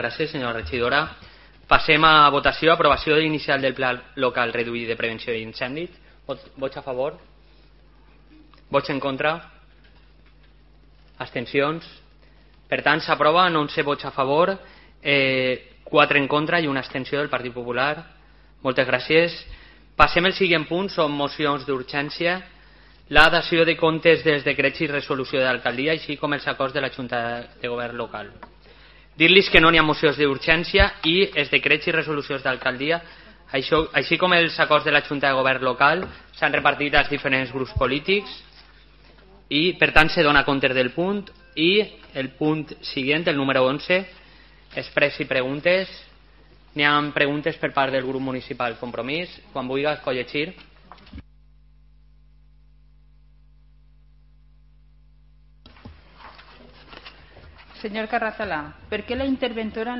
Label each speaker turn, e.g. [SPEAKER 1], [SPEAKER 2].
[SPEAKER 1] Gràcies, senyora regidora. Passem a votació. Aprovació inicial del Pla Local Reduït de Prevenció d'Incendis. Vots a favor? Vots en contra? Abstencions? Per tant, s'aprova amb 11 vots a favor, 4 en contra i una abstenció del Partit Popular. Moltes gràcies. Passem al següent punt, són mocions d'urgència. La dació de comptes dels decrets i resolució de l'alcaldia, així com els acords de la Junta de Govern local. Dir-los que no n'hi ha mocions d'urgència i els decrets i resolucions d'alcaldia, així com els acords de la Junta de Govern local, s'han repartit als diferents grups polítics i, per tant, se dona compte del punt. I el punt següent, el número 11, express i preguntes. N'hi ha preguntes per part del grup municipal Compromís. Quan vulguis, pot llegir.
[SPEAKER 2] Señor Carrazalá, ¿por qué la interventora